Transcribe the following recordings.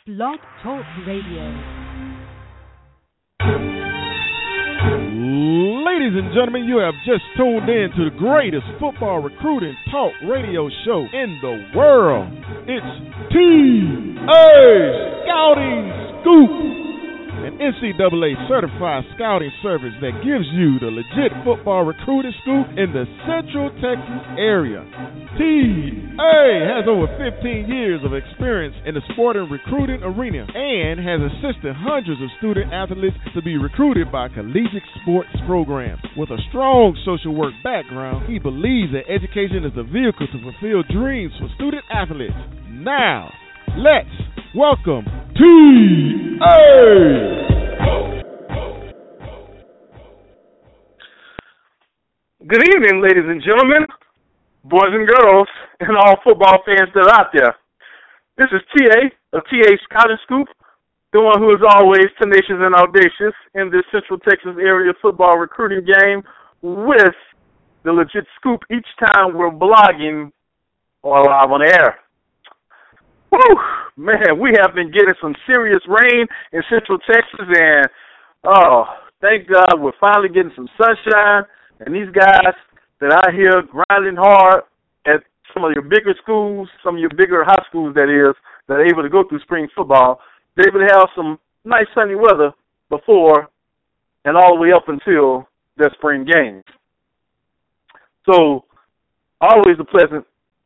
Blog Talk Radio. Ladies and gentlemen, you have just tuned in to the greatest football recruiting talk radio show in the world. It's TA Scouting Scoop, an NCAA certified scouting service that gives you the legit football recruiting scoop in the Central Texas area. TA has over 15 years of experience in the sport and recruiting arena and has assisted hundreds of student athletes to be recruited by collegiate sports programs. With a strong social work background, he believes that education is the vehicle to fulfill dreams for student athletes. Now, let's welcome TA! Good evening, ladies and gentlemen, boys and girls, and all football fans that are out there. This is TA of TA Scouting Scoop, the one who is always tenacious and audacious in this Central Texas area football recruiting game with the legit scoop each time we're blogging or live on the air. Whew, man, we have been getting some serious rain in Central Texas, and thank God we're finally getting some sunshine. And these guys that are here grinding hard at some of your bigger schools, some of your bigger high schools, that are able to go through spring football, they're able to have some nice sunny weather before and all the way up until their spring games. So always a pleasure,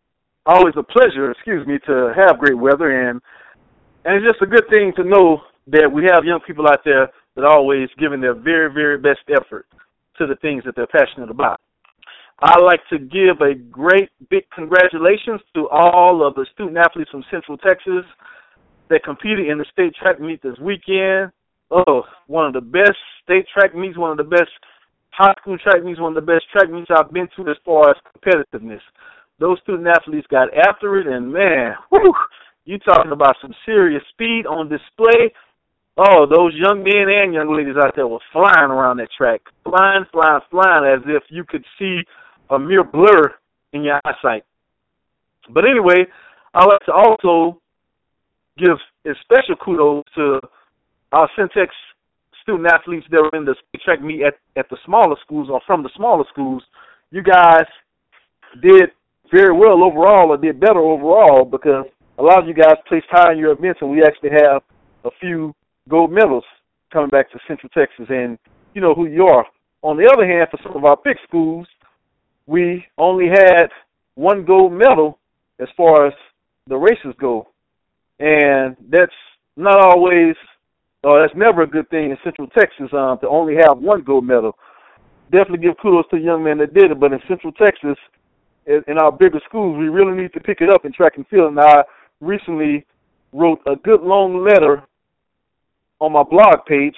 to have great weather, and it's just a good thing to know that we have young people out there that are always giving their very, very best effort to the things that they're passionate about. I'd like to give a great big congratulations to all of the student athletes from Central Texas that competed in the state track meet this weekend. One of the best state track meets, one of the best high school track meets, one of the best track meets I've been to as far as competitiveness. Those student athletes got after it, and man, you talking about some serious speed on display. Those young men and young ladies out there were flying around that track, flying, as if you could see a mere blur in your eyesight. But anyway, I'd like to also give a special kudos to our Centex student athletes that were in the track meet at the smaller schools or from the smaller schools. You guys did very well overall, or did better overall, because a lot of you guys placed high in your events, and we actually have a few gold medals coming back to Central Texas, and you know who you are. On the other hand, for some of our big schools, we only had one gold medal as far as the races go, and that's not always, or that's never a good thing in Central Texas to only have one gold medal. Definitely give kudos to the young man that did it, but in Central Texas, in our bigger schools, we really need to pick it up in track and field. And I recently wrote a good long letter on my blog page,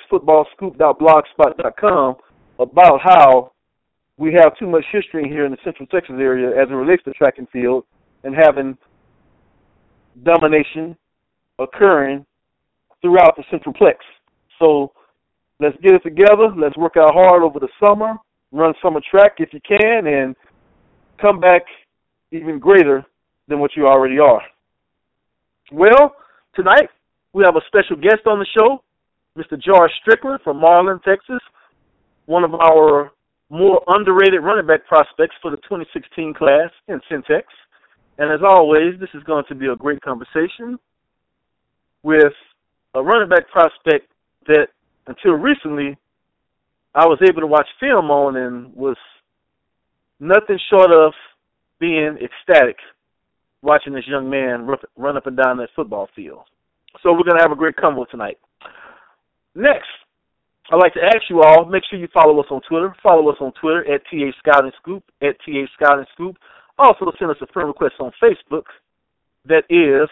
centexfootballscoop.blogspot.com, about how we have too much history here in the Central Texas area as it relates to track and field, and having domination occurring throughout the Centralplex. So let's get it together. Let's work out hard over the summer, run summer track if you can, and come back even greater than what you already are. Well, tonight, we have a special guest on the show, Mr. George Strickland from Marlin, Texas, one of our more underrated running back prospects for the 2016 class in Centex. And as always, this is going to be a great conversation with a running back prospect that until recently I was able to watch film on and was nothing short of being ecstatic watching this young man run up and down that football field. So we're going to have a great convo tonight. Next, I'd like to ask you all, make sure you follow us on Twitter. Follow us on Twitter at TA Scouting Scoop, at TA Scouting Scoop. Also send us a friend request on Facebook. That is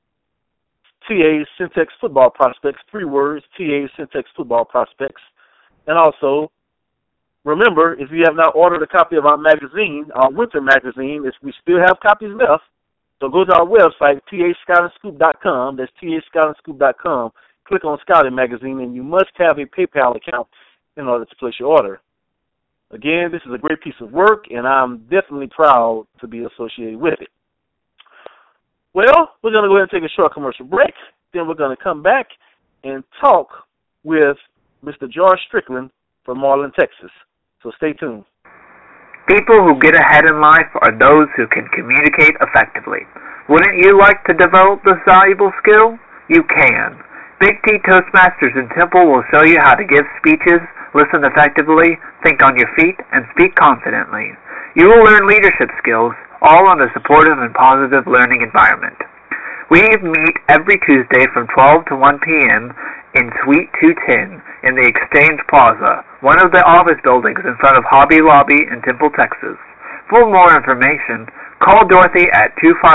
TA Centex Football Prospects, 3 words, TA Centex Football Prospects. And also, remember, if you have not ordered a copy of our magazine, our winter magazine, we still have copies left. So go to our website, tascoutingscoop.com. That's tascoutingscoop.com. Click on Scouting Magazine, and you must have a PayPal account in order to place your order. Again, this is a great piece of work, and I'm definitely proud to be associated with it. Well, we're going to go ahead and take a short commercial break, Then we're going to come back and talk with Mr. George Strickland from Marlin, Texas. So stay tuned. People who get ahead in life are those who can communicate effectively. Wouldn't you like to develop this valuable skill? You can. Big T Toastmasters in Temple will show you how to give speeches, listen effectively, think on your feet, and speak confidently. You will learn leadership skills, all in a supportive and positive learning environment. We meet every Tuesday from 12 to 1 p.m. in Suite 210 in the Exchange Plaza, one of the office buildings in front of Hobby Lobby in Temple, Texas. For more information, call Dorothy at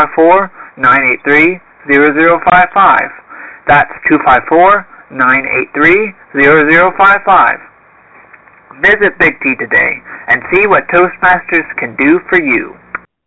254-983-0055. That's 254-983-0055. Visit Big T today and see what Toastmasters can do for you.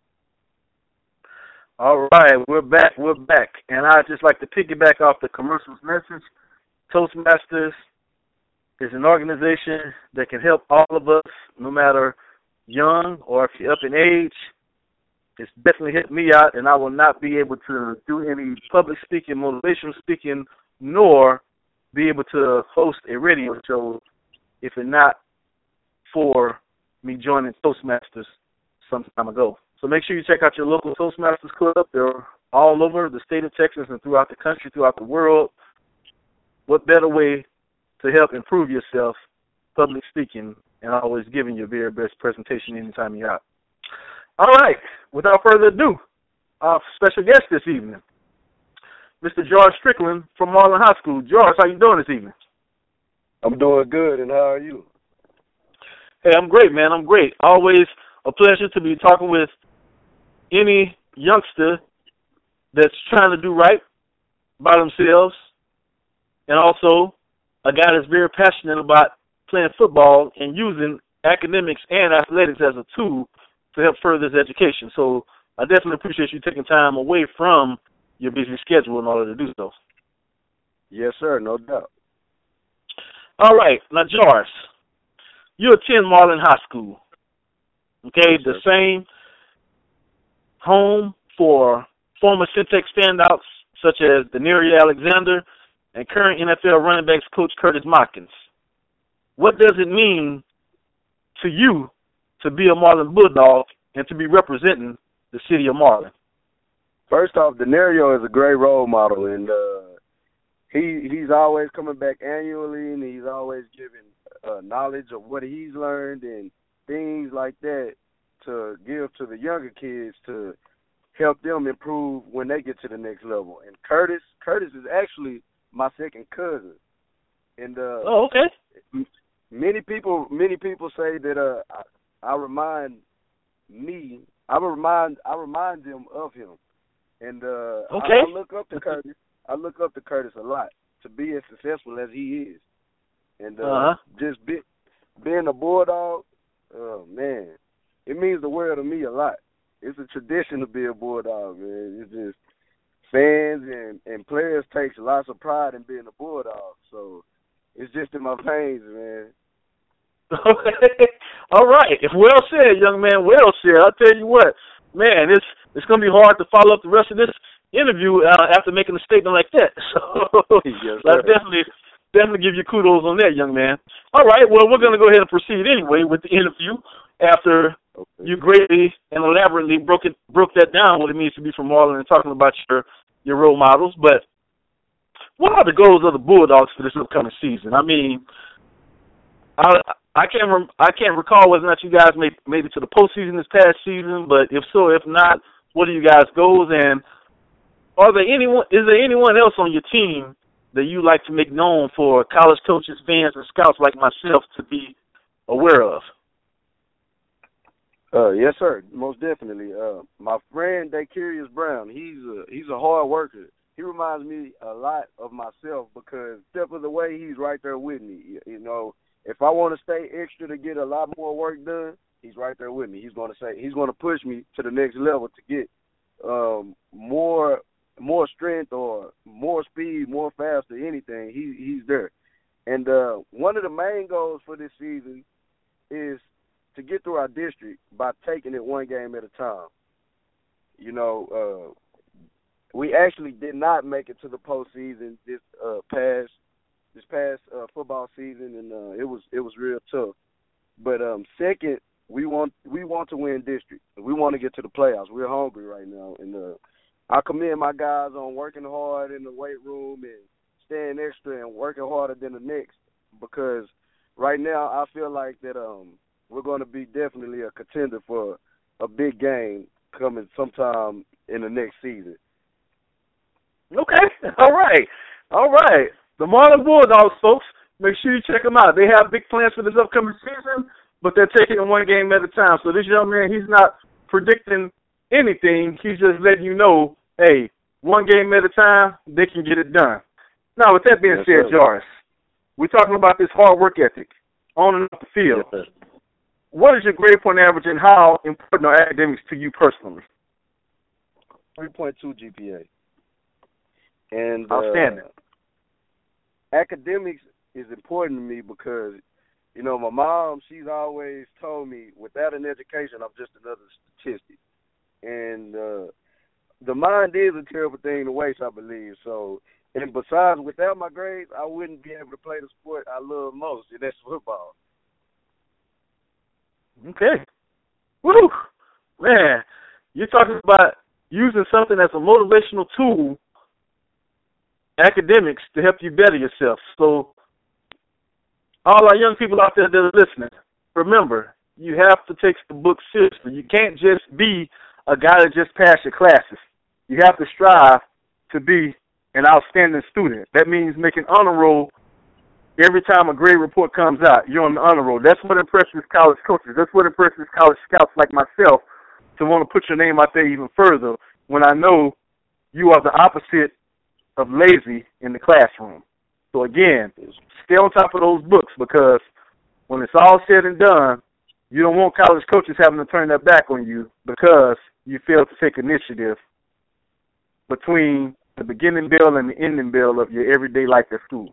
All right, we're back. And I'd just like to piggyback off the commercial's message. Toastmasters is an organization that can help all of us, no matter young or if you're up in age. It's definitely hit me out, and I will not be able to do any public speaking, motivational speaking, nor be able to host a radio show if it's not for me joining Toastmasters some time ago. So make sure you check out your local Toastmasters club. They're all over the state of Texas and throughout the country, throughout the world. What better way to help improve yourself, public speaking, and always giving your very best presentation anytime you're out. All right, without further ado, our special guest this evening, Mr. George Strickland from Marlin High School. George, how you doing this evening? I'm doing good, and how are you? Hey, I'm great, man. I'm great. Always a pleasure to be talking with any youngster that's trying to do right by themselves, and also a guy that's very passionate about playing football and using academics and athletics as a tool to help further his education. So I definitely appreciate you taking time away from your busy schedule in order to do so. Yes, sir, no doubt. All right. Now, George, you attend Marlin High School. Okay, yes, the same home for former Centex standouts such as Denario Alexander and current NFL running backs coach Curtis Mockins. What does it mean to you to be a Marlin Bulldog and to be representing the city of Marlin? First off, Denario is a great role model, and he's always coming back annually, and he's always giving knowledge of what he's learned and things like that to give to the younger kids to help them improve when they get to the next level. And Curtis is actually my second cousin. And oh, okay. Many people say that I remind them of him. And okay. I look up to Curtis. I look up to Curtis a lot to be as successful as he is. And just being a Bulldog, man, it means the world to me a lot. It's a tradition to be a Bulldog, man. It's just fans and players takes lots of pride in being a Bulldog. So it's just in my veins, man. All right. If well said, young man, well said. I'll tell you what, man, it's going to be hard to follow up the rest of this interview after making a statement like that. So yes, I definitely give you kudos on that, young man. All right. Well, we're going to go ahead and proceed anyway with the interview after you greatly and elaborately broke that down, what it means to be from Marlin, and talking about your role models. But what are the goals of the Bulldogs for this upcoming season? I mean, I can't recall whether or not you guys made it to the postseason this past season, but if so, if not, what are you guys' goals? And is there anyone else on your team that you like to make known for college coaches, fans, and scouts like myself to be aware of? Yes, sir, most definitely. My friend Dacurius Brown, he's a hard worker. He reminds me a lot of myself because step of the way, he's right there with me. You know, if I want to stay extra to get a lot more work done, he's right there with me. He's going to push me to the next level to get more strength or more speed, more faster, anything. He's there. And one of the main goals for this season is to get through our district by taking it one game at a time. You know, we actually did not make it to the postseason this past football season, and it was real tough. But second, we want to win district. We want to get to the playoffs. We're hungry right now, and I commend my guys on working hard in the weight room and staying extra and working harder than the next, because right now I feel like that we're going to be definitely a contender for a big game coming sometime in the next season. Okay. All right. The Marlin Bulldogs, folks, make sure you check them out. They have big plans for this upcoming season, but they're taking it one game at a time. So this young man, he's not predicting anything. He's just letting you know, hey, one game at a time, they can get it done. Now, with that being said, Jarvis, we're talking about this hard work ethic on and off the field. Yes, what is your grade point average and how important are academics to you personally? 3.2 GPA. And outstanding. Academics is important to me because, you know, my mom, she's always told me, without an education, I'm just another statistic. And the mind is a terrible thing to waste, I believe. So, and besides, without my grades, I wouldn't be able to play the sport I love most, and that's football. Okay. Woo! Man, you're talking about using something as a motivational tool, academics, to help you better yourself. So all our young people out there that are listening, remember, you have to take the book seriously. You can't just be a guy that just passed your classes. You have to strive to be an outstanding student. That means making honor roll every time a grade report comes out. You're on the honor roll. That's what impresses college coaches. That's what impresses college scouts like myself to want to put your name out there even further when I know you are the opposite of lazy in the classroom. So again, stay on top of those books, because when it's all said and done, you don't want college coaches having to turn their back on you because you failed to take initiative between the beginning bell and the ending bell of your everyday life at school.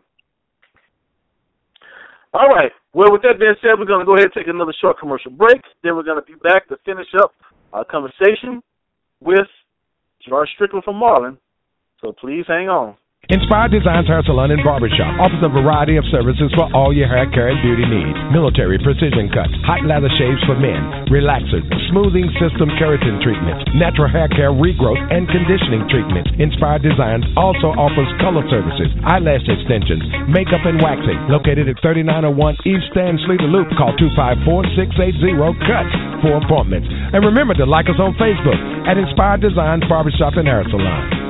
All right. Well, with that being said, we're going to go ahead and take another short commercial break. Then we're going to be back to finish up our conversation with George Strickland from Marlin. So please hang on. Inspired Designs Hair Salon and Barbershop offers a variety of services for all your hair care and beauty needs. Military precision cuts, hot lather shaves for men, relaxers, smoothing system keratin treatments, natural hair care regrowth and conditioning treatments. Inspired Designs also offers color services, eyelash extensions, makeup and waxing. Located at 3901 East Stan Sleeter Loop. Call 254-680-CUTS for appointments. And remember to like us on Facebook at Inspired Designs Barbershop and Hair Salon.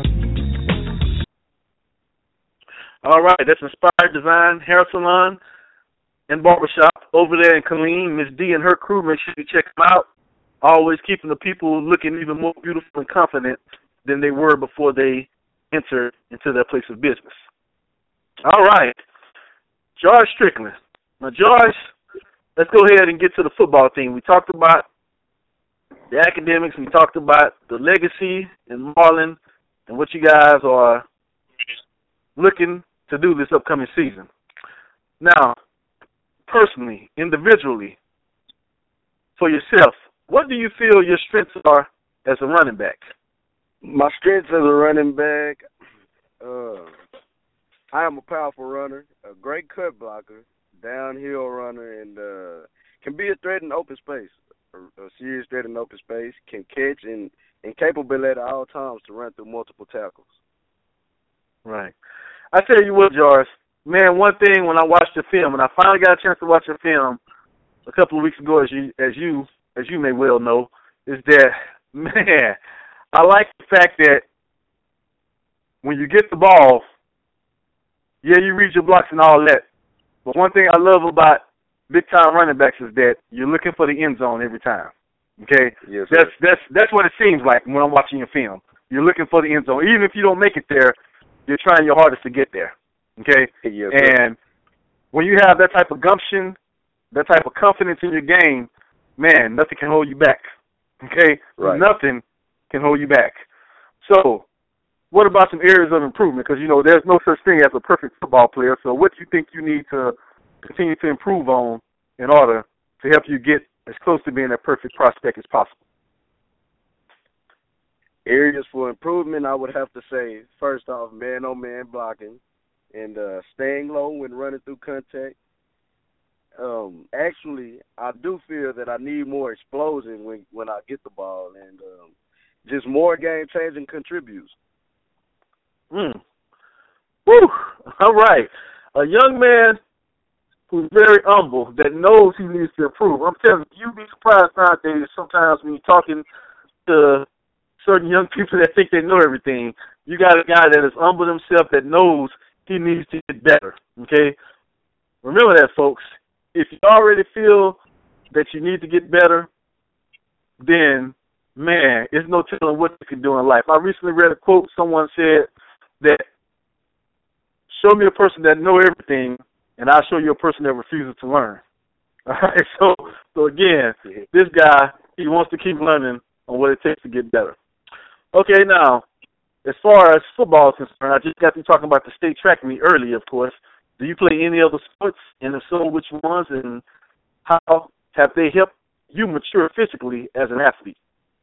All right, that's Inspired Design, Hair Salon, and Barbershop over there in Killeen. Miss D and her crew, make sure you check them out. Always keeping the people looking even more beautiful and confident than they were before they entered into their place of business. All right, George Strickland. Now, George, let's go ahead and get to the football thing. We talked about the academics. We talked about the legacy in Marlin and what you guys are looking to do this upcoming season. Now, personally, individually, for yourself, what do you feel your strengths are as a running back? My strengths as a running back, I am a powerful runner, a great cut blocker, downhill runner, and can be a threat in open space, a serious threat in open space, can catch and capable at all times to run through multiple tackles. Right. I tell you what, Jarvis, man, one thing when I watched your film, and I finally got a chance to watch your film a couple of weeks ago, as you may well know, is that, man, I like the fact that when you get the ball, yeah, you read your blocks and all that, but one thing I love about big-time running backs is that you're looking for the end zone every time, okay? Yes, that's what it seems like when I'm watching your film. You're looking for the end zone. Even if you don't make it there, you're trying your hardest to get there, okay? Yes, and when you have that type of gumption, that type of confidence in your game, man, nothing can hold you back, okay? Right. Nothing can hold you back. So what about some areas of improvement? Because, you know, there's no such thing as a perfect football player. So what do you think you need to continue to improve on in order to help you get as close to being a perfect prospect as possible? Areas for improvement, I would have to say, first off, man-on-man blocking and staying low when running through contact. Actually, I do feel that I need more explosion when I get the ball, and just more game-changing contributes. Woo! All right. A young man who's very humble, that knows he needs to improve. I'm telling you, you'd be surprised nowadays sometimes when you're talking to certain young people that think they know everything. You got a guy that is humble himself, that knows he needs to get better, okay? Remember that, folks. If you already feel that you need to get better, then, man, there's no telling what you can do in life. I recently read a quote. Someone said that, show me a person that knows everything, and I'll show you a person that refuses to learn. All right, so again, this guy, he wants to keep learning on what it takes to get better. Okay, now, as far as football is concerned, I just got to talking about the state track meet earlier, of course. Do you play any other sports, and if so, which ones, and how have they helped you mature physically as an athlete?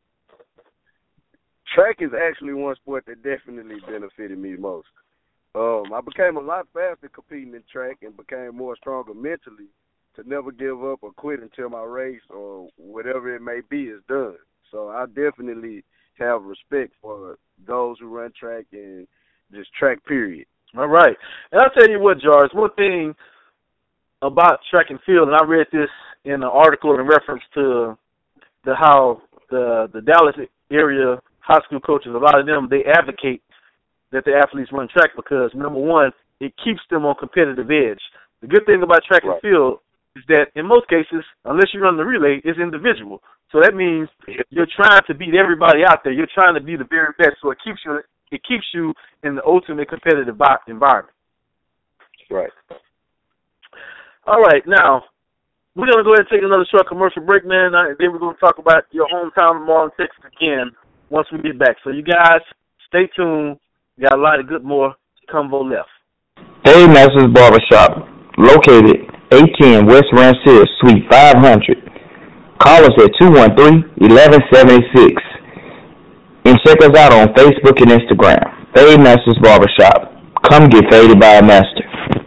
Track is actually one sport that definitely benefited me most. I became a lot faster competing in track and became more stronger mentally to never give up or quit until my race or whatever it may be is done. So I definitely have respect for those who run track and just track, period. All right. And I'll tell you what, Jarvis, one thing about track and field, and I read this in an article in reference to how the Dallas area high school coaches, a lot of them, they advocate that the athletes run track because, number one, it keeps them on competitive edge. The good thing about track and field is that in most cases, unless you run the relay, it's individual. So that means you're trying to beat everybody out there. You're trying to be the very best. So it keeps you in the ultimate competitive environment. Right. All right. Now, we're going to go ahead and take another short commercial break, man. And then we're going to talk about your hometown of Marlin, Texas again once we get back. So you guys, stay tuned. We got a lot of good more convo left. Dave Masters Barbershop, located 810 West Ranch, Suite 500. Call us at 213-1176. And check us out on Facebook and Instagram. Dave Masters Barbershop. Come get faded by a master.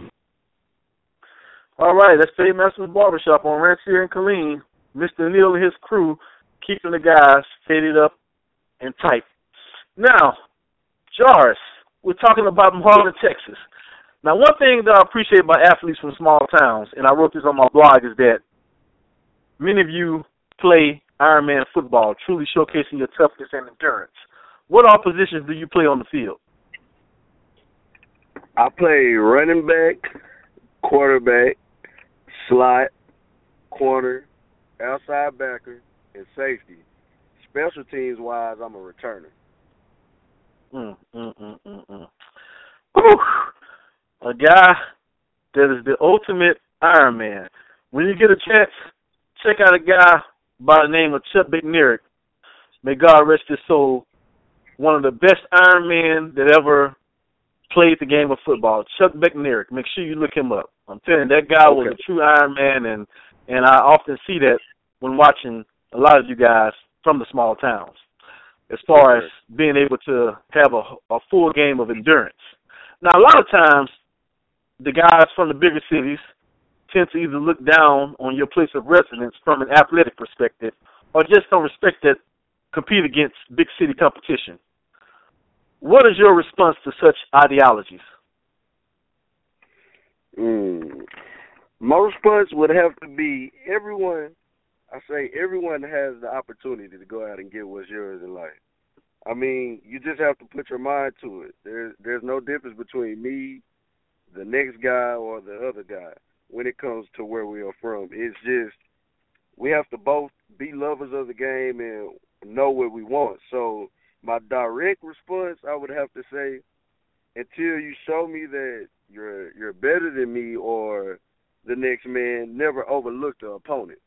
All right, that's Dave Masters Barbershop on Rancher and Killeen. Mr. Neal and his crew keeping the guys faded up and tight. Now, Jarvis, we're talking about Marlin, Texas. Now, one thing that I appreciate about athletes from small towns, and I wrote this on my blog, is that many of you play Ironman football, truly showcasing your toughness and endurance. What all positions do you play on the field? I play running back, quarterback, slot, corner, outside backer, and safety. Special teams-wise, I'm a returner. Ooh, a guy that is the ultimate Ironman. When you get a chance, check out a guy by the name of Chuck McNairick. May God rest his soul. One of the best Ironmen that ever played the game of football. Chuck McNairick. Make sure you look him up. I'm telling you, that guy was a true Ironman, and I often see that when watching a lot of you guys from the small towns, as far as being able to have a full game of endurance. Now, a lot of times, the guys from the bigger cities tend to either look down on your place of residence from an athletic perspective or just don't respect that compete against big city competition. What is your response to such ideologies? My response would have to be everyone has the opportunity to go out and get what's yours in life. I mean, you just have to put your mind to it. There's no difference between me, the next guy, or the other guy when it comes to where we are from. It's just we have to both be lovers of the game and know what we want. So my direct response, I would have to say, until you show me that you're better than me or the next man, never overlook the opponent.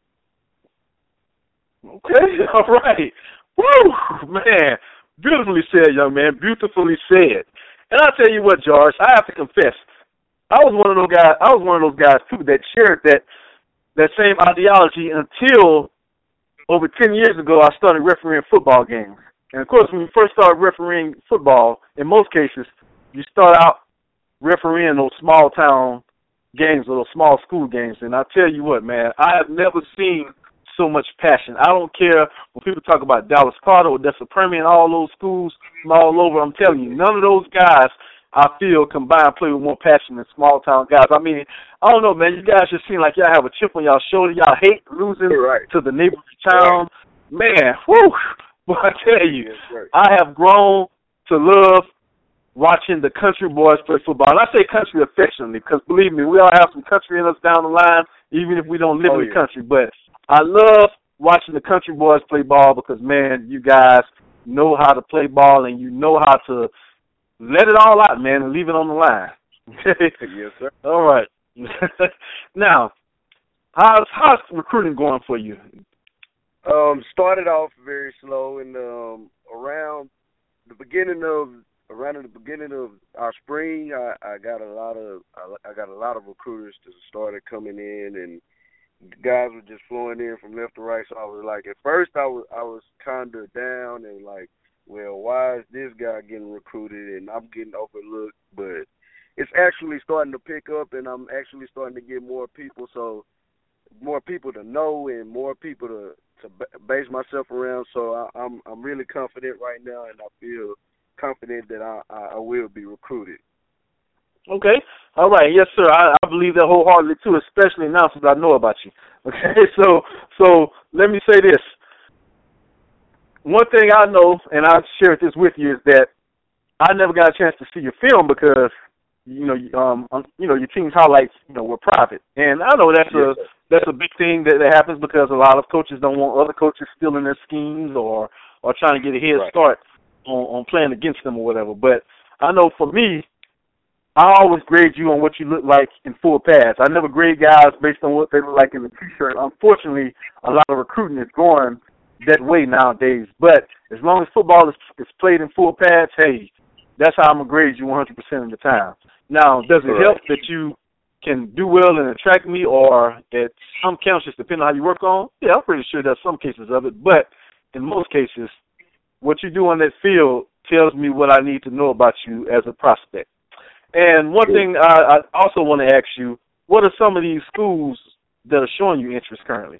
Okay, all right. Woo, man. Beautifully said, young man. Beautifully said. And I'll tell you what, George, I have to confess, I was one of those guys too that shared that same ideology until over 10 years ago I started refereeing football games. And, of course, when you first start refereeing football, in most cases, you start out refereeing those small-town games or those small school games. And I tell you what, man, I have never seen so much passion. I don't care when people talk about Dallas Carter or Odessa Permian, all those schools from all over. I'm telling you, none of those guys, I feel, combined play with more passion than small-town guys. I mean, I don't know, man. You guys just seem like y'all have a chip on y'all shoulder. Y'all hate losing to the neighboring town. Man, whew. But I tell you, I have grown to love watching the country boys play football. And I say country affectionately because, believe me, we all have some country in us down the line, even if we don't live in the country. But I love watching the country boys play ball because, man, you guys know how to play ball and you know how to let it all out, man, and leave it on the line. Yes, sir. All right. Now, how's recruiting going for you? Started off very slow, and around the beginning of our spring, I got a lot of recruiters that started coming in, and guys were just flowing in from left to right. So I was like, at first I was kind of down and like, well, why is this guy getting recruited and I'm getting overlooked? But it's actually starting to pick up, and I'm actually starting to get more people. So more people to know and more people to base myself around. So I'm really confident right now, and I feel confident that I will be recruited. Okay. All right. Yes, sir. I believe that wholeheartedly, too, especially now since I know about you. Okay. So let me say this. One thing I know, and I've shared this with you, is that I never got a chance to see your film because, your team's highlights, were private. And I know that's a big thing that happens because a lot of coaches don't want other coaches stealing their schemes or trying to get a head start on playing against them or whatever. But I know for me, I always grade you on what you look like in full pads. I never grade guys based on what they look like in the T-shirt. Unfortunately, a lot of recruiting is going that way nowadays. But as long as football is played in full pads, hey, that's how I'm going to grade you 100% of the time. Now, does it help that you can do well and attract me, or at some counts, just depending on how you work on? Yeah, I'm pretty sure there's some cases of it. But in most cases, what you do on that field tells me what I need to know about you as a prospect. And one thing I also want to ask you, what are some of these schools that are showing you interest currently?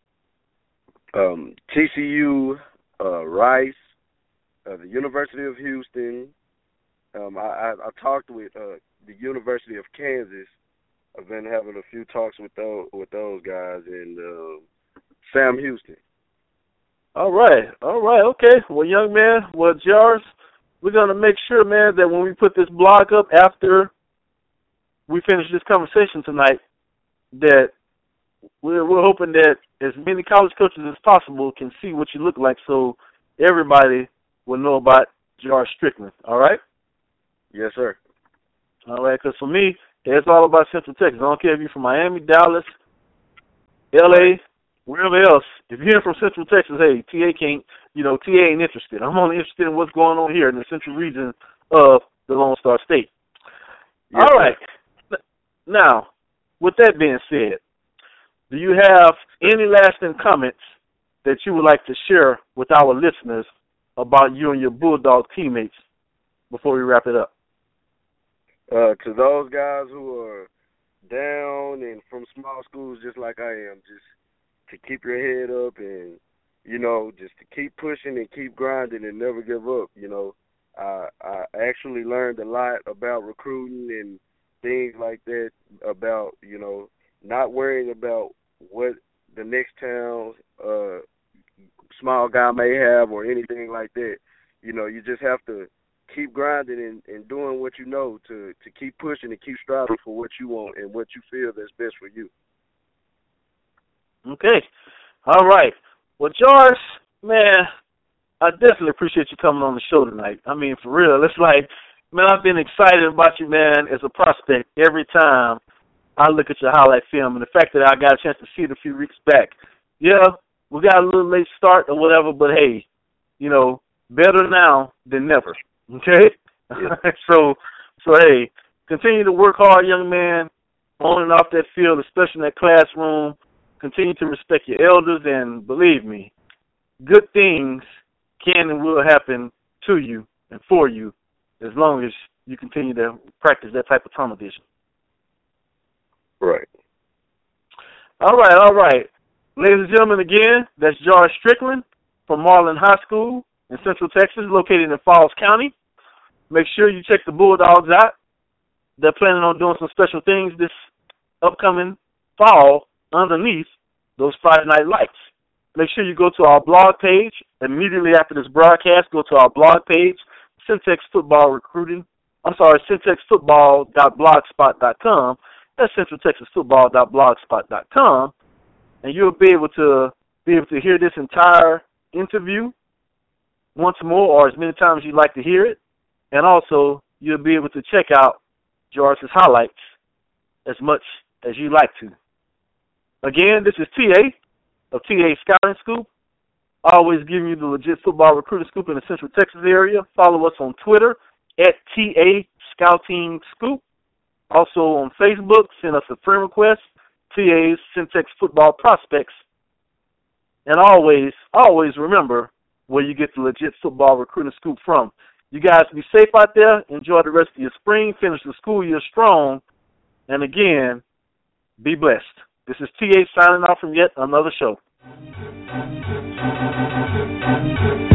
TCU, Rice, the University of Houston. I talked with the University of Kansas. I've been having a few talks with those guys, and Sam Houston. All right, okay. Well, young man, Jars, we're going to make sure, man, that when we put this blog up after we finish this conversation tonight, that we're hoping that as many college coaches as possible can see what you look like so everybody will know about Jar Strickland, all right? Yes, sir. All right, because for me, it's all about Central Texas. I don't care if you're from Miami, Dallas, L.A., wherever else. If you're from Central Texas, hey, TA ain't interested. I'm only interested in what's going on here in the central region of the Lone Star State. Yes, all right. Sir. Now, with that being said, do you have any lasting comments that you would like to share with our listeners about you and your Bulldog teammates before we wrap it up? To those guys who are down and from small schools just like I am, just to keep your head up and, just to keep pushing and keep grinding and never give up. I actually learned a lot about recruiting and things like that, about, not worrying about what the next town's small guy may have or anything like that. You just have to keep grinding and doing what you know to keep pushing and keep striving for what you want and what you feel that's best for you. Okay. All right. Well, George, man, I definitely appreciate you coming on the show tonight. I mean, for real, it's like, man, I've been excited about you, man, as a prospect every time I look at your highlight film. And the fact that I got a chance to see it a few weeks back, yeah, we got a little late start or whatever, but hey, better now than never. Okay? Yeah. So hey, continue to work hard, young man, on and off that field, especially in that classroom. Continue to respect your elders, and believe me, good things can and will happen to you and for you as long as you continue to practice that type of tunnel vision. Right. All right. Ladies and gentlemen, again, that's George Strickland from Marlin High School in Central Texas, located in Falls County. Make sure you check the Bulldogs out. They're planning on doing some special things this upcoming fall underneath those Friday Night Lights. Make sure you go to our blog page immediately after this broadcast. Go to our blog page, centexfootball.blogspot.com. That's centraltexasfootball.blogspot.com, and you'll be able to hear this entire interview once more or as many times you'd like to hear it, and also you'll be able to check out George's highlights as much as you like to. Again, this is TA of TA Scouting Scoop, always giving you the legit football recruiting scoop in the Central Texas area. Follow us on Twitter at TA Scouting Scoop. Also on Facebook, send us a friend request, TA's Centex Football Prospects. And always remember where you get the legit football recruiting scoop from. You guys be safe out there. Enjoy the rest of your spring. Finish the school year strong. And again, be blessed. This is TA signing off from yet another show.